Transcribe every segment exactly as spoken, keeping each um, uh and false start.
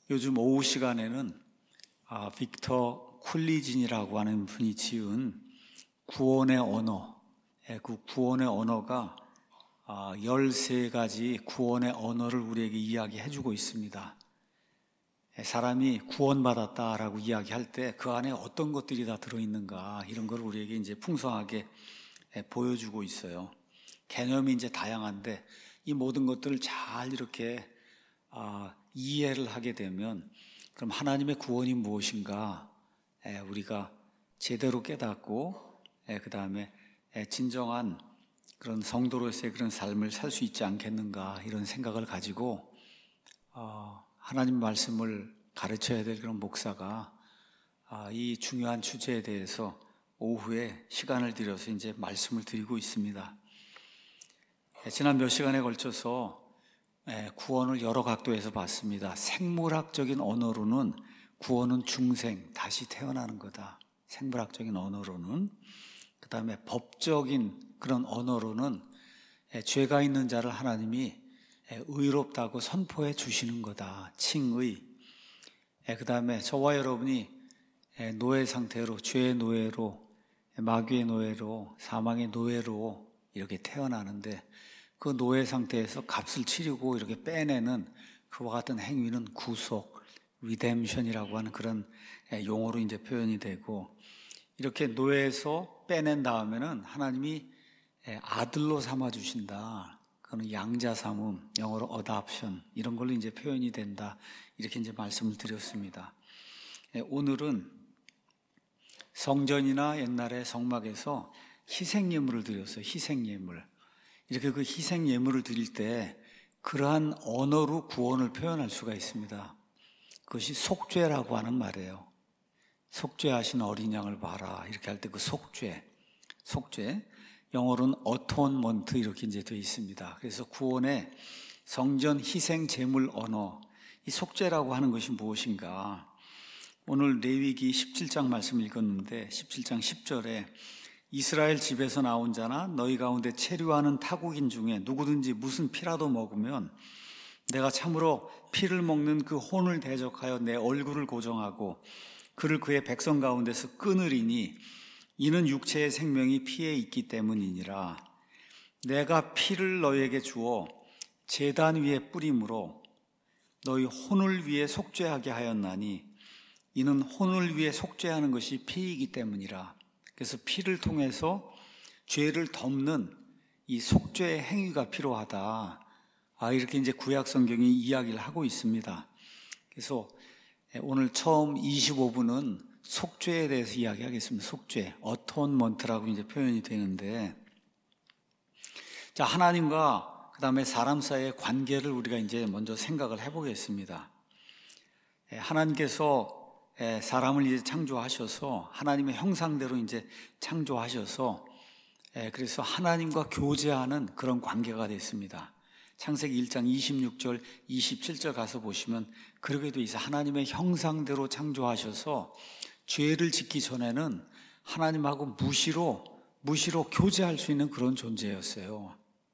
요즘 오후 시간에는 아, 빅터 쿨리진이라고 하는 분이 지은 구원의 언어, 그 구원의 언어가 아, 열세 가지 구원의 언어를 우리에게 이야기해주고 있습니다. 사람이 구원받았다라고 이야기할 때 그 안에 어떤 것들이 다 들어있는가 이런 걸 우리에게 이제 풍성하게 보여주고 있어요. 개념이 이제 다양한데 이 모든 것들을 잘 이렇게 아, 이해를 하게 되면 그럼 하나님의 구원이 무엇인가 우리가 제대로 깨닫고 그 다음에 진정한 그런 성도로서의 그런 삶을 살 수 있지 않겠는가 이런 생각을 가지고 어, 하나님 말씀을 가르쳐야 될 그런 목사가 아, 이 중요한 주제에 대해서 오후에 시간을 들여서 이제 말씀을 드리고 있습니다. 지난 몇 시간에 걸쳐서 구원을 여러 각도에서 봤습니다. 생물학적인 언어로는 구원은 중생, 다시 태어나는 거다. 생물학적인 언어로는. 그 다음에 법적인 그런 언어로는 죄가 있는 자를 하나님이 의롭다고 선포해 주시는 거다. 칭의. 그 다음에 저와 여러분이 노예 상태로, 죄의 노예로, 마귀의 노예로, 사망의 노예로 이렇게 태어나는데 그 노예 상태에서 값을 치르고 이렇게 빼내는 그와 같은 행위는 구속, 리뎀션이라고 하는 그런 용어로 이제 표현이 되고, 이렇게 노예에서 빼낸 다음에는 하나님이 아들로 삼아 주신다. 그거는 양자 삼음, 영어로 어답션 이런 걸로 이제 표현이 된다. 이렇게 이제 말씀을 드렸습니다. 오늘은 성전이나 옛날에 성막에서 희생 예물을 드렸어요. 희생 예물. 이렇게 그 희생 예물을 드릴 때 그러한 언어로 구원을 표현할 수가 있습니다. 그것이 속죄라고 하는 말이에요. 속죄하신 어린 양을 봐라. 이렇게 할 때 그 속죄, 속죄. 영어로는 어톤먼트 이렇게 이제 되어 있습니다. 그래서 구원의 성전 희생 제물 언어, 이 속죄라고 하는 것이 무엇인가? 오늘 레위기 십칠 장 말씀 읽었는데 십칠 장 십 절에 이스라엘 집에서 나온 자나 너희 가운데 체류하는 타국인 중에 누구든지 무슨 피라도 먹으면 내가 참으로 피를 먹는 그 혼을 대적하여 내 얼굴을 고정하고 그를 그의 백성 가운데서 끊으리니 이는 육체의 생명이 피에 있기 때문이니라. 내가 피를 너희에게 주어 제단 위에 뿌림으로 너희 혼을 위해 속죄하게 하였나니 이는 혼을 위해 속죄하는 것이 피이기 때문이라. 그래서 피를 통해서 죄를 덮는 이 속죄의 행위가 필요하다. 아, 이렇게 이제 구약 성경이 이야기를 하고 있습니다. 그래서 오늘 처음 이십오 분은 속죄에 대해서 이야기하겠습니다. 속죄, 어톤먼트라고 이제 표현이 되는데, 자, 하나님과 그 다음에 사람 사이의 관계를 우리가 이제 먼저 생각을 해보겠습니다. 하나님께서 사람을 이제 창조하셔서 하나님의 형상대로 이제 창조하셔서 그래서 하나님과 교제하는 그런 관계가 됐습니다. 창세기 일 장 이십육 절 이십칠 절 가서 보시면 그렇게 돼 있어요. 하나님의 형상대로 창조하셔서 죄를 짓기 전에는 하나님하고 무시로 무시로 교제할 수 있는 그런 존재였어요.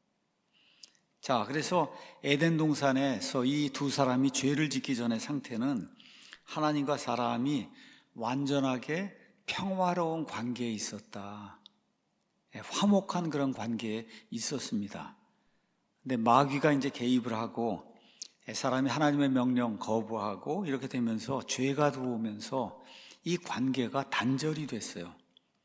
자, 그래서 에덴 동산에서 이 두 사람이 죄를 짓기 전의 상태는 하나님과 사람이 완전하게 평화로운 관계에 있었다. 화목한 그런 관계에 있었습니다. 근데 마귀가 이제 개입을 하고 사람이 하나님의 명령 거부하고 이렇게 되면서 죄가 들어오면서 이 관계가 단절이 됐어요.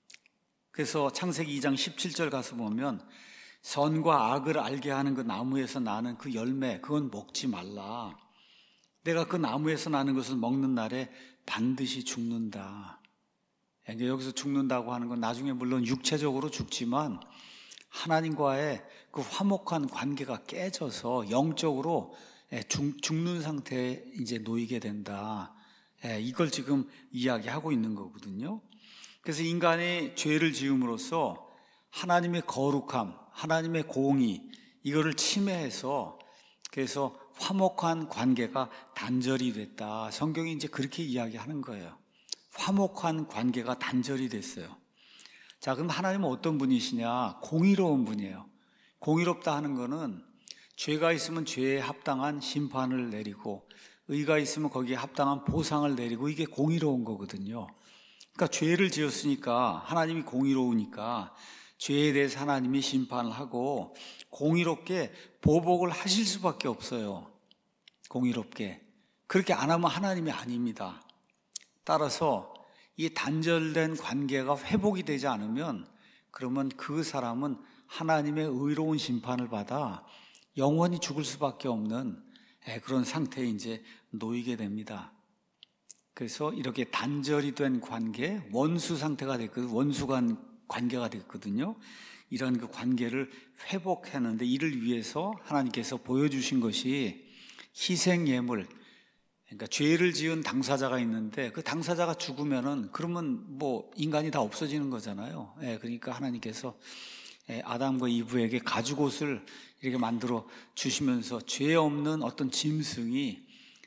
그래서 창세기 이 장 십칠 절 가서 보면 선과 악을 알게 하는 그 나무에서 나는 그 열매 그건 먹지 말라. 내가 그 나무에서 나는 것을 먹는 날에 반드시 죽는다. 여기서 죽는다고 하는 건 나중에 물론 육체적으로 죽지만 하나님과의 그 화목한 관계가 깨져서 영적으로 죽는 상태에 이제 놓이게 된다. 이걸 지금 이야기하고 있는 거거든요. 그래서 인간이 죄를 지음으로써 하나님의 거룩함, 하나님의 공의 이거를 침해해서 그래서 화목한 관계가 단절이 됐다. 성경이 이제 그렇게 이야기하는 거예요. 화목한 관계가 단절이 됐어요. 자, 그럼 하나님은 어떤 분이시냐? 공의로운 분이에요. 공의롭다 하는 거는 죄가 있으면 죄에 합당한 심판을 내리고 의가 있으면 거기에 합당한 보상을 내리고 이게 공의로운 거거든요. 그러니까 죄를 지었으니까 하나님이 공의로우니까 죄에 대해서 하나님이 심판을 하고 공의롭게 보복을 하실 수밖에 없어요. 공의롭게. 그렇게 안 하면 하나님이 아닙니다. 따라서 이 단절된 관계가 회복이 되지 않으면 그러면 그 사람은 하나님의 의로운 심판을 받아 영원히 죽을 수밖에 없는 그런 상태에 이제 놓이게 됩니다. 그래서 이렇게 단절이 된 관계, 원수 상태가 됐거든요. 원수 간 관계가 됐거든요. 이런 그 관계를 회복하는데 이를 위해서 하나님께서 보여주신 것이 희생 예물. 그러니까 죄를 지은 당사자가 있는데 그 당사자가 죽으면은 그러면 뭐 인간이 다 없어지는 거잖아요. 예, 그러니까 하나님께서 아담과 이브에게 가죽옷을 이렇게 만들어 주시면서 죄 없는 어떤 짐승이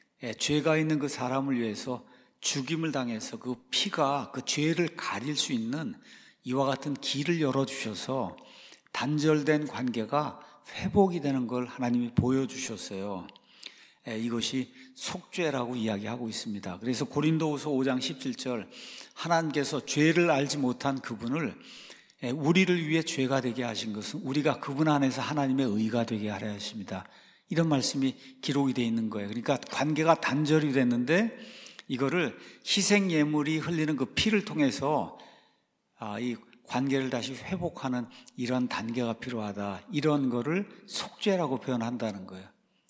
죄가 있는 그 사람을 위해서 죽임을 당해서 그 피가 그 죄를 가릴 수 있는 이와 같은 길을 열어주셔서 단절된 관계가 회복이 되는 걸 하나님이 보여주셨어요. 이것이 속죄라고 이야기하고 있습니다. 그래서 고린도후서 오 장 십칠 절 하나님께서 죄를 알지 못한 그분을 우리를 위해 죄가 되게 하신 것은 우리가 그분 안에서 하나님의 의가 되게 하려 하십니다. 이런 말씀이 기록이 되어 있는 거예요. 그러니까 관계가 단절이 됐는데 이거를 희생 예물이 흘리는 그 피를 통해서 이 관계를 다시 회복하는 이런 단계가 필요하다. 이런 거를 속죄라고 표현한다는 거예요.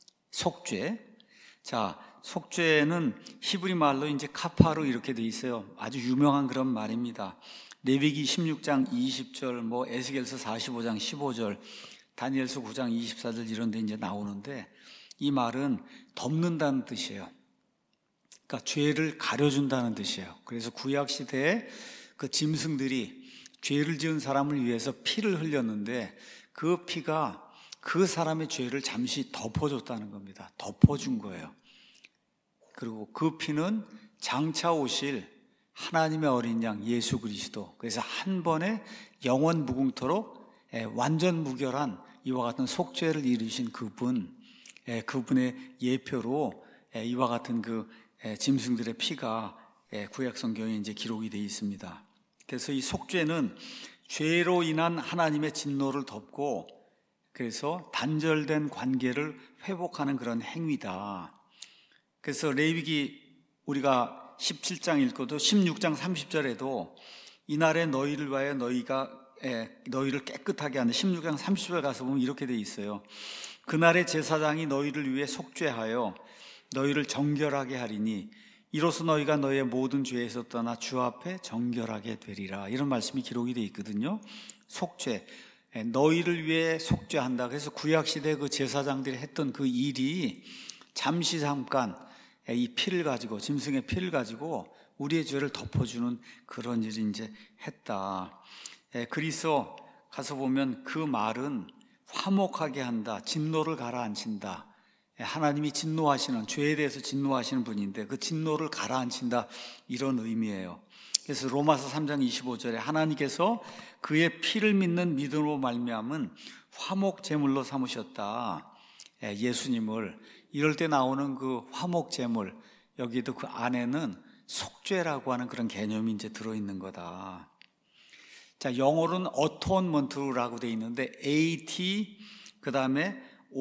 속죄. 자, 속죄는 히브리 말로 이제 카파로 이렇게 돼 있어요. 아주 유명한 그런 말입니다. 레위기 십육 장 이십 절, 뭐 에스겔서 사십오 장 십오 절, 다니엘서 구 장 이십사 절 이런 데 이제 나오는데 이 말은 덮는다는 뜻이에요. 그러니까 죄를 가려준다는 뜻이에요. 그래서 구약 시대에 그 짐승들이 죄를 지은 사람을 위해서 피를 흘렸는데 그 피가 그 사람의 죄를 잠시 덮어줬다는 겁니다. 덮어준 거예요. 그리고 그 피는 장차 오실 하나님의 어린 양 예수 그리스도, 그래서 한 번에 영원 무궁토록 완전 무결한 이와 같은 속죄를 이루신 그분, 그분의 예표로 이와 같은 그 짐승들의 피가 구약 성경에 이제 기록이 되어 있습니다. 그래서 이 속죄는 죄로 인한 하나님의 진노를 덮고 그래서 단절된 관계를 회복하는 그런 행위다. 그래서 레위기 우리가 십칠 장 읽고도 십육 장 삼십 절에도 이날에 너희를 위하여 너희가 너희를 깨끗하게 하는 십육 장 삼십 절 가서 보면 이렇게 돼 있어요. 그날에 제사장이 너희를 위해 속죄하여 너희를 정결하게 하리니 이로써 너희가 너희의 모든 죄에서 떠나 주 앞에 정결하게 되리라. 이런 말씀이 기록이 되어 있거든요. 속죄, 너희를 위해 속죄한다. 그래서 구약시대 그 제사장들이 했던 그 일이 잠시 잠깐 이 피를 가지고, 짐승의 피를 가지고 우리의 죄를 덮어주는 그런 일을 이제 했다. 그리스도 가서 보면 그 말은 화목하게 한다, 진노를 가라앉힌다. 하나님이 진노하시는, 죄에 대해서 진노하시는 분인데 그 진노를 가라앉힌다, 이런 의미예요. 그래서 로마서 삼 장 이십오 절에 하나님께서 그의 피를 믿는 믿음으로 말미암은 화목 제물로 삼으셨다. 예수님을. 이럴 때 나오는 그 화목 제물, 여기도 그 안에는 속죄라고 하는 그런 개념이 이제 들어있는 거다. 자, 영어로는 atonement라고 되어 있는데 A-T 그 다음에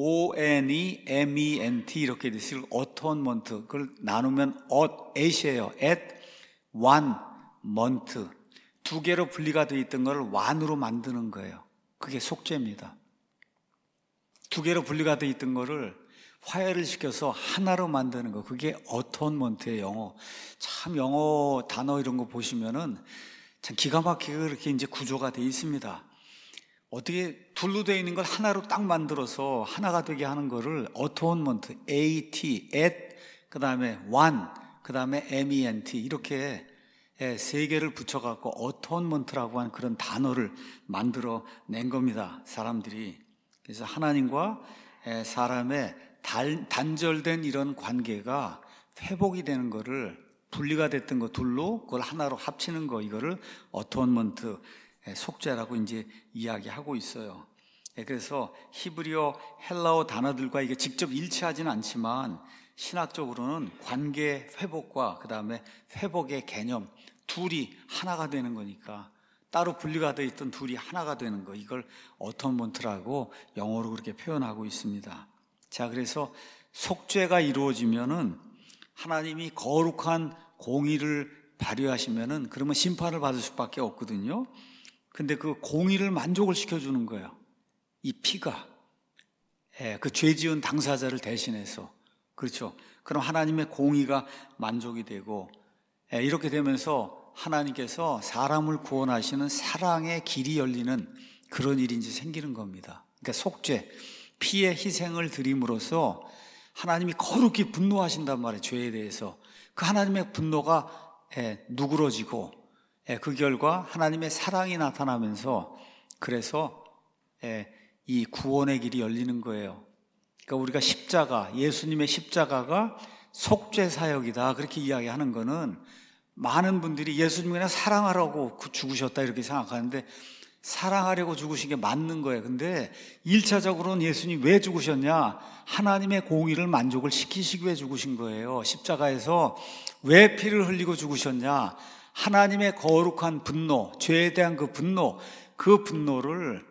O-N-E, M-E-N-T 이렇게 되어 있어요. atonement. 그걸 나누면 at이에요. at one month. 두 개로 분리가 되어 있던 걸 one으로 만드는 거예요. 그게 속죄입니다. 두 개로 분리가 되어 있던 거를 화해를 시켜서 하나로 만드는 거, 그게 atonement예요. 영어. 참 영어 단어 이런 거 보시면은 참 기가 막히게 그렇게 이제 구조가 되어 있습니다. 어떻게 둘로 되어 있는 걸 하나로 딱 만들어서 하나가 되게 하는 거를 atonement, A-T, at, 그 다음에 one, 그 다음에 M-E-N-T 이렇게 세 개를 붙여갖고 atonement라고 하는 그런 단어를 만들어 낸 겁니다. 사람들이. 그래서 하나님과 사람의 단절된 이런 관계가 회복이 되는 거를, 분리가 됐던 거 둘로 그걸 하나로 합치는 거, 이거를 어토먼트, 속죄라고 이제 이야기하고 있어요. 예, 그래서 히브리어, 헬라어 단어들과 이게 직접 일치하지는 않지만 신학적으로는 관계 회복과 그 다음에 회복의 개념, 둘이 하나가 되는 거니까, 따로 분리가 되어 있던 둘이 하나가 되는 거, 이걸 어톤먼트라고 영어로 그렇게 표현하고 있습니다. 자, 그래서 속죄가 이루어지면은 하나님이 거룩한 공의를 발휘하시면은 그러면 심판을 받을 수밖에 없거든요. 근데 그 공의를 만족을 시켜주는 거예요. 이 피가, 예, 그 죄 지은 당사자를 대신해서. 그렇죠. 그럼 하나님의 공의가 만족이 되고, 예, 이렇게 되면서 하나님께서 사람을 구원하시는 사랑의 길이 열리는 그런 일이 이제 생기는 겁니다. 그러니까 속죄, 피의 희생을 드림으로써 하나님이 거룩히 분노하신단 말이에요. 죄에 대해서. 그 하나님의 분노가 예, 누그러지고, 예, 그 결과 하나님의 사랑이 나타나면서, 그래서 예, 이 구원의 길이 열리는 거예요. 그러니까 우리가 십자가, 예수님의 십자가가 속죄 사역이다 그렇게 이야기하는 거는, 많은 분들이 예수님이 그냥 사랑하라고 죽으셨다 이렇게 생각하는데, 사랑하려고 죽으신 게 맞는 거예요. 근데 일차적으로는 예수님이 왜 죽으셨냐? 하나님의 공의를 만족을 시키시기 위해 죽으신 거예요. 십자가에서 왜 피를 흘리고 죽으셨냐? 하나님의 거룩한 분노, 죄에 대한 그 분노, 그 분노를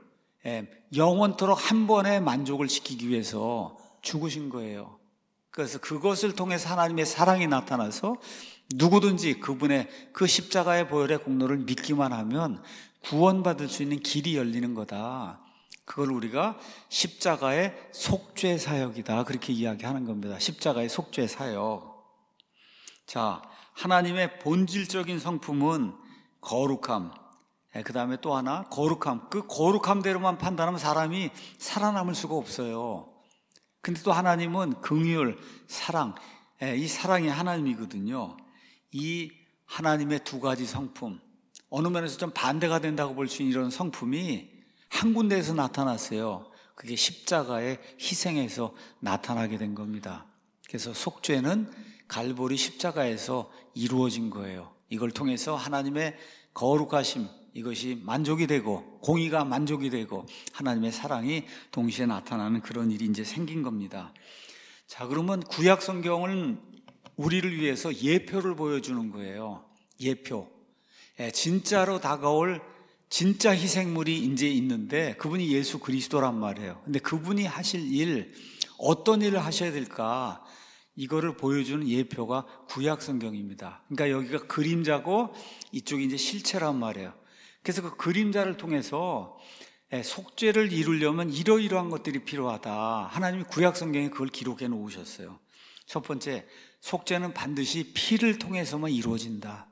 영원토록 한 번에 만족을 시키기 위해서 죽으신 거예요. 그래서 그것을 통해서 하나님의 사랑이 나타나서 누구든지 그분의 그 십자가의 보혈의 공로를 믿기만 하면 구원받을 수 있는 길이 열리는 거다. 그걸 우리가 십자가의 속죄 사역이다 그렇게 이야기하는 겁니다. 십자가의 속죄 사역. 자, 하나님의 본질적인 성품은 거룩함, 그 다음에 또 하나 거룩함. 그 거룩함대로만 판단하면 사람이 살아남을 수가 없어요. 근데 또 하나님은 긍휼, 사랑, 이 사랑이 하나님이거든요. 이 하나님의 두 가지 성품, 어느 면에서 좀 반대가 된다고 볼 수 있는 이런 성품이 한 군데에서 나타났어요. 그게 십자가의 희생에서 나타나게 된 겁니다. 그래서 속죄는 갈보리 십자가에서 이루어진 거예요. 이걸 통해서 하나님의 거룩하심, 이것이 만족이 되고 공의가 만족이 되고 하나님의 사랑이 동시에 나타나는 그런 일이 이제 생긴 겁니다. 자, 그러면 구약 성경은 우리를 위해서 예표를 보여주는 거예요. 예표. 예, 진짜로 다가올 진짜 희생물이 이제 있는데 그분이 예수 그리스도란 말이에요. 근데 그분이 하실 일, 어떤 일을 하셔야 될까? 이거를 보여주는 예표가 구약 성경입니다. 그러니까 여기가 그림자고 이쪽이 이제 실체란 말이에요. 그래서 그 그림자를 통해서 속죄를 이루려면 이러이러한 것들이 필요하다. 하나님이 구약 성경에 그걸 기록해 놓으셨어요. 첫 번째, 속죄는 반드시 피를 통해서만 이루어진다.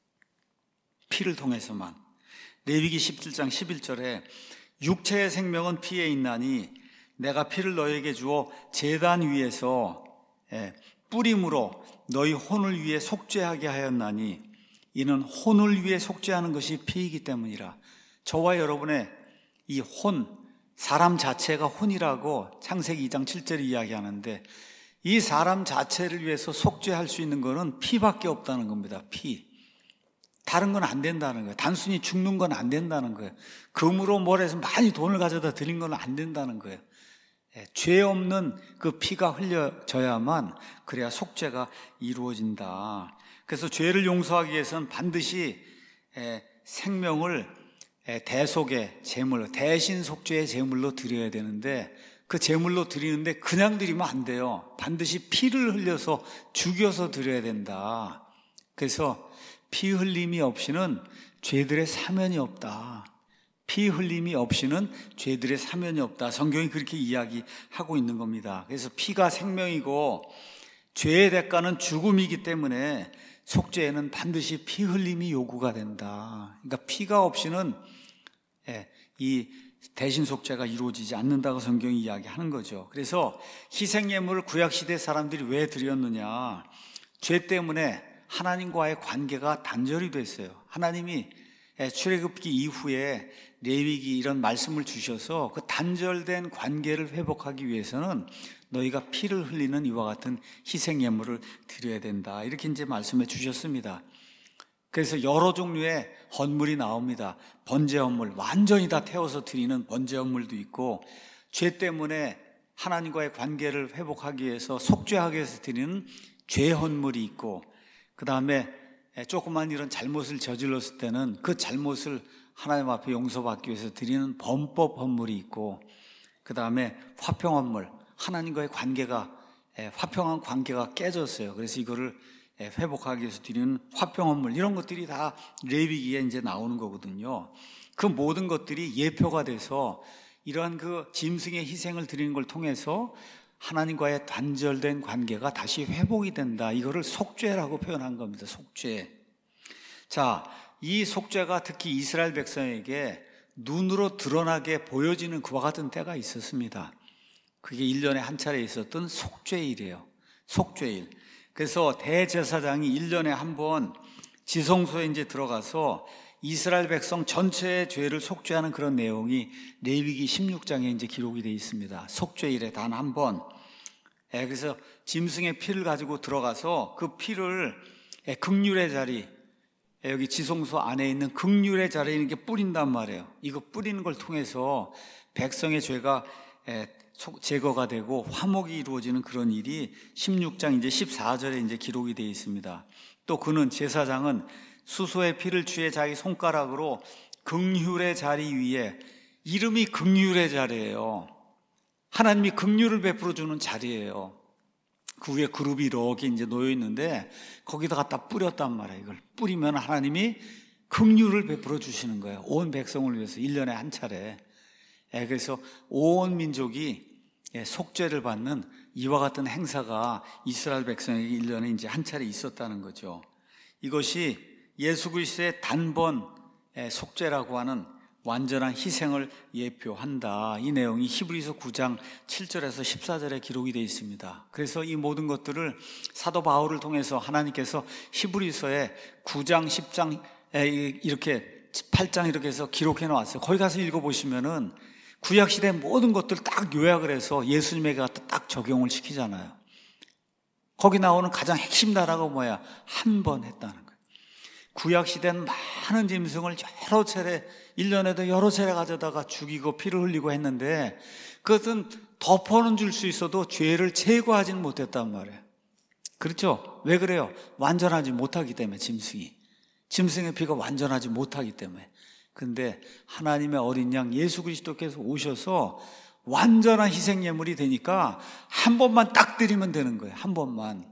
피를 통해서만. 레위기 십칠 장 십일 절에 육체의 생명은 피에 있나니 내가 피를 너에게 주어 제단 위에서 뿌림으로 너희 혼을 위해 속죄하게 하였나니 이는 혼을 위해 속죄하는 것이 피이기 때문이라. 저와 여러분의 이 혼, 사람 자체가 혼이라고 창세기 이 장 칠 절에 이야기하는데, 이 사람 자체를 위해서 속죄할 수 있는 것은 피밖에 없다는 겁니다. 피. 다른 건 안 된다는 거예요. 단순히 죽는 건 안 된다는 거예요. 금으로 뭘 해서 많이 돈을 가져다 드린 건 안 된다는 거예요. 예, 죄 없는 그 피가 흘려져야만 그래야 속죄가 이루어진다. 그래서 죄를 용서하기 위해서는 반드시 예, 생명을 예, 대속의 제물, 대신 속죄의 제물로 드려야 되는데, 그 제물로 드리는데 그냥 드리면 안 돼요. 반드시 피를 흘려서 죽여서 드려야 된다. 그래서 피 흘림이 없이는 죄들의 사면이 없다. 피 흘림이 없이는 죄들의 사면이 없다. 성경이 그렇게 이야기하고 있는 겁니다. 그래서 피가 생명이고 죄의 대가는 죽음이기 때문에 속죄에는 반드시 피 흘림이 요구가 된다. 그러니까 피가 없이는 이 대신 속죄가 이루어지지 않는다고 성경이 이야기하는 거죠. 그래서 희생예물을 구약시대 사람들이 왜 드렸느냐? 죄 때문에 하나님과의 관계가 단절이 됐어요. 하나님이 출애굽기 이후에 레위기 이런 말씀을 주셔서 그 단절된 관계를 회복하기 위해서는 너희가 피를 흘리는 이와 같은 희생예물을 드려야 된다. 이렇게 이제 말씀해 주셨습니다. 그래서 여러 종류의 헌물이 나옵니다. 번제 헌물, 완전히 다 태워서 드리는 번제 헌물도 있고, 죄 때문에 하나님과의 관계를 회복하기 위해서 속죄하기 위해서 드리는 죄 헌물이 있고, 그 다음에 조그만 이런 잘못을 저질렀을 때는 그 잘못을 하나님 앞에 용서받기 위해서 드리는 범법 헌물이 있고, 그 다음에 화평 헌물, 하나님과의 관계가, 화평한 관계가 깨졌어요. 그래서 이거를 회복하기 위해서 드리는 화평 헌물, 이런 것들이 다 레위기에 이제 나오는 거거든요. 그 모든 것들이 예표가 돼서 이러한 그 짐승의 희생을 드리는 걸 통해서 하나님과의 단절된 관계가 다시 회복이 된다. 이거를 속죄라고 표현한 겁니다. 속죄. 자, 이 속죄가 특히 이스라엘 백성에게 눈으로 드러나게 보여지는 그와 같은 때가 있었습니다. 그게 일 년에 한 차례 있었던 속죄일이에요. 속죄일. 그래서 대제사장이 일 년에 한 번 지성소에 이제 들어가서 이스라엘 백성 전체의 죄를 속죄하는 그런 내용이 레위기 십육 장에 이제 기록이 되어 있습니다. 속죄일에 단 한 번. 예, 그래서 짐승의 피를 가지고 들어가서 그 피를 예, 극률의 자리, 예, 여기 지성소 안에 있는 극률의 자리에 이렇게 뿌린단 말이에요. 이거 뿌리는 걸 통해서 백성의 죄가 예, 제거가 되고 화목이 이루어지는 그런 일이 십육 장 이제 십사 절에 이제 기록이 되어 있습니다. 또 그는 제사장은 수소의 피를 취해 자기 손가락으로 긍휼의 자리 위에, 이름이 긍휼의 자리예요. 하나님이 긍휼을 베풀어 주는 자리예요. 그 위에 그룹이 이렇게 이제 놓여 있는데 거기다 갖다 뿌렸단 말이에요. 이걸 뿌리면 하나님이 긍휼을 베풀어 주시는 거예요. 온 백성을 위해서 일 년에 한 차례. 예, 그래서 온 민족이 속죄를 받는 이와 같은 행사가 이스라엘 백성에게 일 년에 이제 한 차례 있었다는 거죠. 이것이 예수 그리스도의 단번 속죄라고 하는 완전한 희생을 예표한다. 이 내용이 히브리서 구 장 칠 절에서 십사 절에 기록이 되어 있습니다. 그래서 이 모든 것들을 사도 바울을 통해서 하나님께서 히브리서에 구 장, 십 장 이렇게 팔 장 이렇게 해서 기록해 놓았어요. 거기 가서 읽어보시면은 구약시대 모든 것들 딱 요약을 해서 예수님에게 갖다 딱 적용을 시키잖아요. 거기 나오는 가장 핵심 단어가 뭐야? 한 번 했다는 거예요. 구약시대는 많은 짐승을 여러 차례, 일 년에도 여러 차례 가져다가 죽이고 피를 흘리고 했는데 그것은 덮어는 줄 수 있어도 죄를 제거하지는 못했단 말이에요. 그렇죠? 왜 그래요? 완전하지 못하기 때문에, 짐승이. 짐승의 피가 완전하지 못하기 때문에. 근데 하나님의 어린 양 예수 그리스도께서 오셔서 완전한 희생 예물이 되니까 한 번만 딱 드리면 되는 거예요. 한 번만.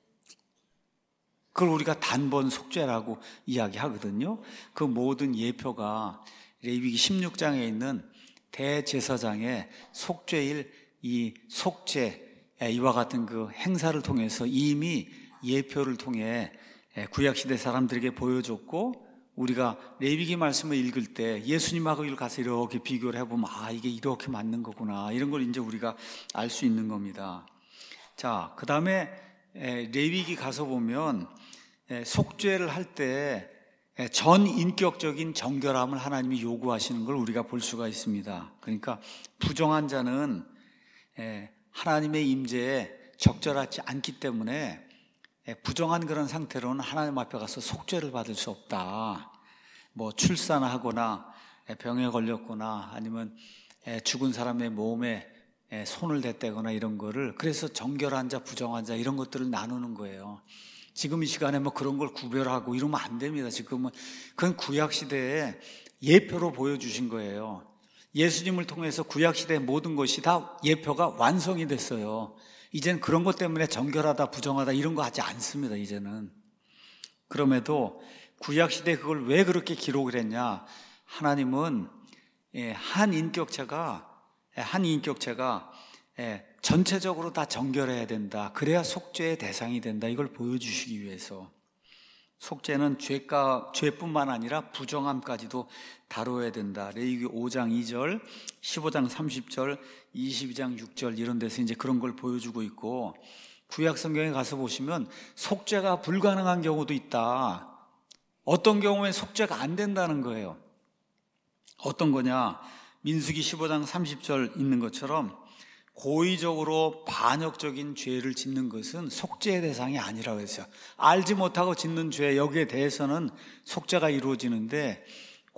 그걸 우리가 단번 속죄라고 이야기하거든요. 그 모든 예표가 레위기 십육 장에 있는 대제사장의 속죄일, 이 속죄, 이와 같은 그 행사를 통해서 이미 예표를 통해 구약시대 사람들에게 보여줬고, 우리가 레위기 말씀을 읽을 때 예수님하고 이걸 가서 이렇게 비교를 해보면 아, 이게 이렇게 맞는 거구나, 이런 걸 이제 우리가 알 수 있는 겁니다. 자, 그 다음에 레위기 가서 보면 속죄를 할 때 전 인격적인 정결함을 하나님이 요구하시는 걸 우리가 볼 수가 있습니다. 그러니까 부정한 자는 하나님의 임재에 적절하지 않기 때문에 부정한 그런 상태로는 하나님 앞에 가서 속죄를 받을 수 없다. 뭐 출산하거나 병에 걸렸거나 아니면 죽은 사람의 몸에 손을 댔다거나 이런 거를, 그래서 정결한 자, 부정한 자 이런 것들을 나누는 거예요. 지금 이 시간에 뭐 그런 걸 구별하고 이러면 안 됩니다. 지금은 그건 구약시대에 예표로 보여주신 거예요. 예수님을 통해서 구약시대의 모든 것이 다 예표가 완성이 됐어요. 이제는 그런 것 때문에 정결하다, 부정하다 이런 거 하지 않습니다. 이제는. 그럼에도 구약시대에 그걸 왜 그렇게 기록을 했냐? 하나님은 한 인격체가 한 인격체가 전체적으로 다 정결해야 된다. 그래야 속죄의 대상이 된다. 이걸 보여주시기 위해서. 속죄는 죄가, 죄뿐만 아니라 부정함까지도 다뤄야 된다. 레위기 오 장 이 절, 십오 장 삼십 절, 이십이 장 육 절 이런 데서 이제 그런 걸 보여주고 있고, 구약 성경에 가서 보시면 속죄가 불가능한 경우도 있다. 어떤 경우에 속죄가 안 된다는 거예요. 어떤 거냐? 민수기 십오 장 삼십 절 있는 것처럼 고의적으로 반역적인 죄를 짓는 것은 속죄의 대상이 아니라고 했어요. 알지 못하고 짓는 죄, 여기에 대해서는 속죄가 이루어지는데,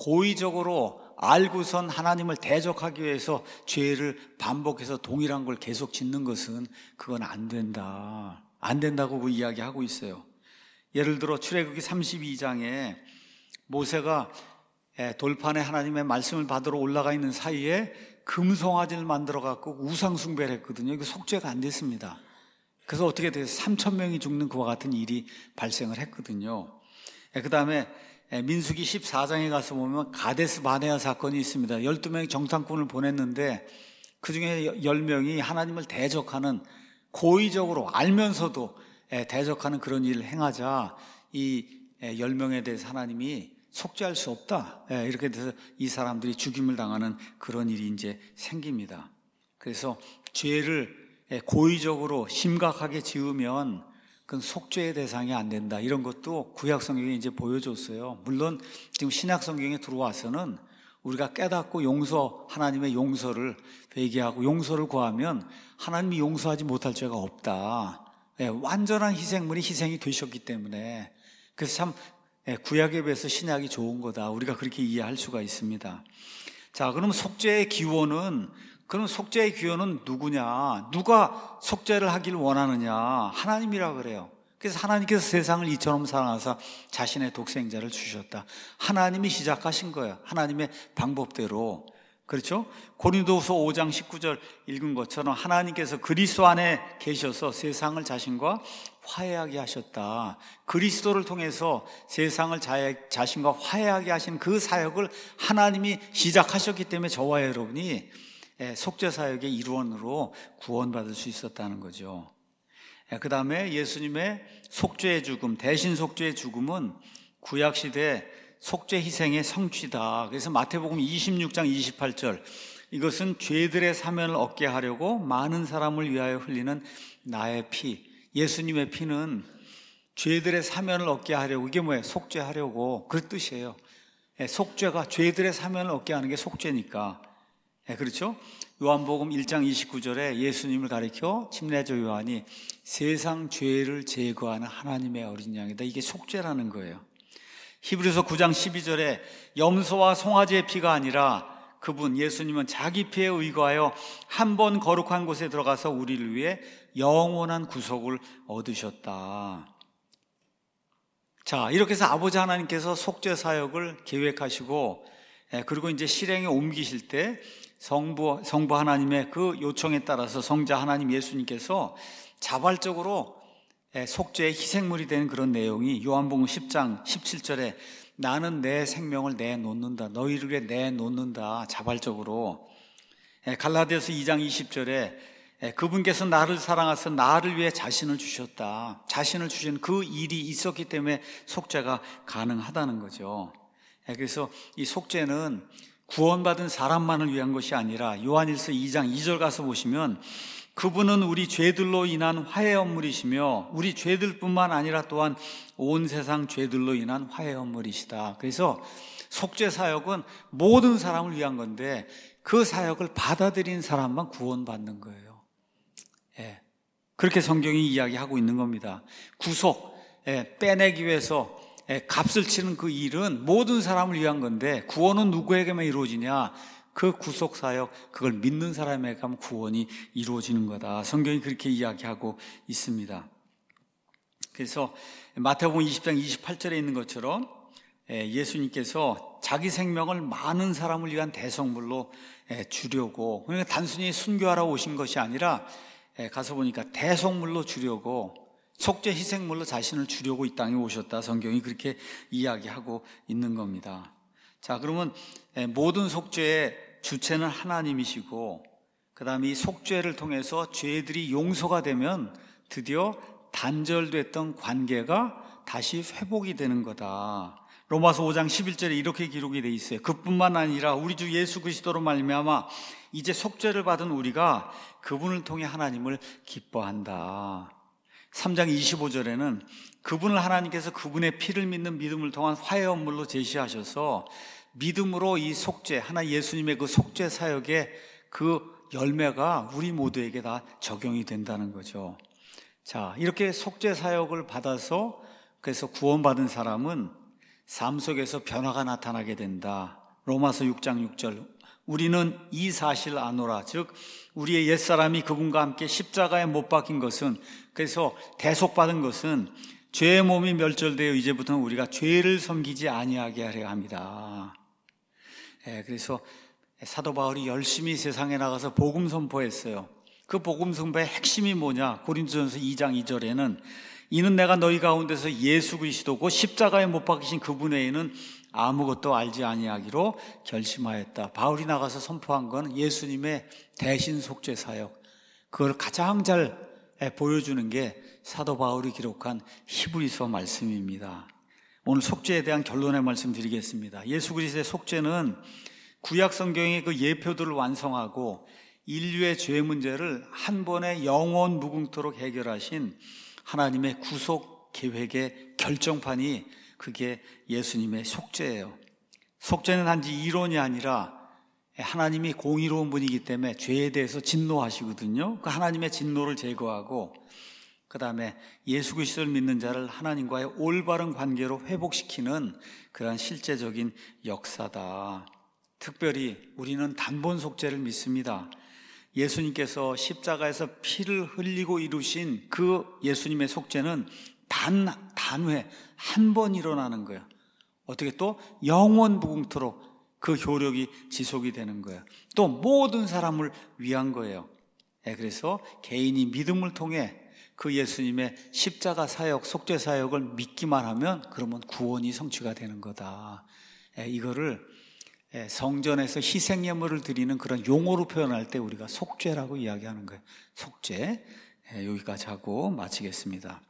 고의적으로 알고선 하나님을 대적하기 위해서 죄를 반복해서 동일한 걸 계속 짓는 것은 그건 안 된다. 안 된다고 그 이야기하고 있어요. 예를 들어 출애굽기 삼십이 장에 모세가 돌판에 하나님의 말씀을 받으러 올라가 있는 사이에 금송아지를 만들어 갖고 우상 숭배를 했거든요. 이거 속죄가 안 됐습니다. 그래서 어떻게 돼서 삼천 명이 죽는 그와 같은 일이 발생을 했거든요. 그 다음에 민수기 십사 장에 가서 보면 가데스 바네아 사건이 있습니다. 열두 명의 정탐꾼을 보냈는데 그 중에 열 명이 하나님을 대적하는, 고의적으로 알면서도 대적하는 그런 일을 행하자 이 열 명에 대해서 하나님이 속죄할 수 없다, 이렇게 돼서 이 사람들이 죽임을 당하는 그런 일이 이제 생깁니다. 그래서 죄를 고의적으로 심각하게 지으면 그건 속죄의 대상이 안 된다, 이런 것도 구약 성경에 이제 보여줬어요. 물론 지금 신약 성경에 들어와서는 우리가 깨닫고 용서, 하나님의 용서를 회개하고 용서를 구하면 하나님이 용서하지 못할 죄가 없다. 완전한 희생물이 희생이 되셨기 때문에, 그래서 참 구약에 비해서 신약이 좋은 거다, 우리가 그렇게 이해할 수가 있습니다. 자, 그럼 속죄의 기원은, 그럼 속죄의 기원은 누구냐? 누가 속죄를 하길 원하느냐? 하나님이라 그래요. 그래서 하나님께서 세상을 이처럼 사랑하사 자신의 독생자를 주셨다. 하나님이 시작하신 거예요. 하나님의 방법대로. 그렇죠? 고린도후서 오 장 십구 절 읽은 것처럼 하나님께서 그리스도 안에 계셔서 세상을 자신과 화해하게 하셨다. 그리스도를 통해서 세상을 자신과 화해하게 하신 그 사역을 하나님이 시작하셨기 때문에 저와 여러분이 속죄 사역의 일원으로 구원받을 수 있었다는 거죠. 그 다음에 예수님의 속죄의 죽음, 대신 속죄의 죽음은 구약시대 속죄 희생의 성취다. 그래서 마태복음 이십육 장 이십팔 절, 이것은 죄들의 사면을 얻게 하려고 많은 사람을 위하여 흘리는 나의 피. 예수님의 피는 죄들의 사면을 얻게 하려고, 이게 뭐예요? 속죄하려고, 그 뜻이에요. 속죄가 죄들의 사면을 얻게 하는 게 속죄니까. 그렇죠? 요한복음 일 장 이십구 절에 예수님을 가리켜 침례자 요한이 세상 죄를 제거하는 하나님의 어린 양이다, 이게 속죄라는 거예요. 히브리서 구 장 십이 절에 염소와 송아지의 피가 아니라 그분 예수님은 자기 피에 의거하여 한 번 거룩한 곳에 들어가서 우리를 위해 영원한 구속을 얻으셨다. 자, 이렇게 해서 아버지 하나님께서 속죄 사역을 계획하시고, 그리고 이제 실행에 옮기실 때 성부, 성부 하나님의 그 요청에 따라서 성자 하나님 예수님께서 자발적으로 속죄의 희생물이 되는 그런 내용이 요한복음 십 장 십칠 절에 나는 내 생명을 내놓는다, 너희를 위해 내놓는다, 자발적으로. 갈라디아서 이 장 이십 절에 그분께서 나를 사랑하셔서 나를 위해 자신을 주셨다, 자신을 주신 그 일이 있었기 때문에 속죄가 가능하다는 거죠. 그래서 이 속죄는 구원받은 사람만을 위한 것이 아니라 요한일서 이 장 이 절 가서 보시면 그분은 우리 죄들로 인한 화해 헌물이시며 우리 죄들뿐만 아니라 또한 온 세상 죄들로 인한 화해 헌물이시다. 그래서 속죄 사역은 모든 사람을 위한 건데 그 사역을 받아들인 사람만 구원받는 거예요. 예, 그렇게 성경이 이야기하고 있는 겁니다. 구속, 예, 빼내기 위해서 값을 치는 그 일은 모든 사람을 위한 건데 구원은 누구에게만 이루어지냐? 그 구속사역, 그걸 믿는 사람에게 하면 구원이 이루어지는 거다. 성경이 그렇게 이야기하고 있습니다. 그래서 마태복음 이십 장 이십팔 절에 있는 것처럼 예수님께서 자기 생명을 많은 사람을 위한 대성물로 주려고, 그러니까 단순히 순교하러 오신 것이 아니라 가서 보니까 대성물로 주려고, 속죄 희생물로 자신을 주려고 이 땅에 오셨다. 성경이 그렇게 이야기하고 있는 겁니다. 자, 그러면 모든 속죄의 주체는 하나님이시고, 그 다음에 이 속죄를 통해서 죄들이 용서가 되면 드디어 단절됐던 관계가 다시 회복이 되는 거다. 로마서 오 장 십일 절에 이렇게 기록이 돼 있어요. 그뿐만 아니라 우리 주 예수 그리스도로 말미암아 이제 속죄를 받은 우리가 그분을 통해 하나님을 기뻐한다. 삼 장 이십오 절에는 그분을 하나님께서 그분의 피를 믿는 믿음을 통한 화해 헌물로 제시하셔서 믿음으로 이 속죄, 하나 예수님의 그 속죄 사역에 그 열매가 우리 모두에게 다 적용이 된다는 거죠. 자, 이렇게 속죄 사역을 받아서 그래서 구원받은 사람은 삶 속에서 변화가 나타나게 된다. 로마서 육 장 육 절. 우리는 이 사실 아노라. 즉 우리의 옛사람이 그분과 함께 십자가에 못 박힌 것은, 그래서 대속받은 것은 죄의 몸이 멸절되어 이제부터는 우리가 죄를 섬기지 아니하게 하려 합니다. 예, 그래서 사도 바울이 열심히 세상에 나가서 복음 선포했어요. 그 복음 선포의 핵심이 뭐냐? 고린도전서 이 장 이 절에는 이는 내가 너희 가운데서 예수 그리스도고 십자가에 못 박히신 그분 외에는 아무것도 알지 아니하기로 결심하였다. 바울이 나가서 선포한 건 예수님의 대신 속죄 사역, 그걸 가장 잘 보여주는 게 사도 바울이 기록한 히브리서 말씀입니다. 오늘 속죄에 대한 결론의 말씀 드리겠습니다. 예수 그리스도의 속죄는 구약 성경의 그 예표들을 완성하고 인류의 죄 문제를 한 번에 영원 무궁토록 해결하신 하나님의 구속 계획의 결정판이, 그게 예수님의 속죄예요. 속죄는 단지 이론이 아니라 하나님이 공의로운 분이기 때문에 죄에 대해서 진노하시거든요. 그 하나님의 진노를 제거하고 그 다음에 예수 그리스도를 믿는 자를 하나님과의 올바른 관계로 회복시키는 그런 실제적인 역사다. 특별히 우리는 단번 속죄를 믿습니다. 예수님께서 십자가에서 피를 흘리고 이루신 그 예수님의 속죄는 단, 단회, 한 번 일어나는 거예요. 어떻게 또 영원 무궁토록 그 효력이 지속이 되는 거예요. 또 모든 사람을 위한 거예요. 네, 그래서 개인이 믿음을 통해 그 예수님의 십자가 사역, 속죄 사역을 믿기만 하면 그러면 구원이 성취가 되는 거다. 네, 이거를 성전에서 희생예물을 드리는 그런 용어로 표현할 때 우리가 속죄라고 이야기하는 거예요. 속죄. 여기까지 하고 마치겠습니다.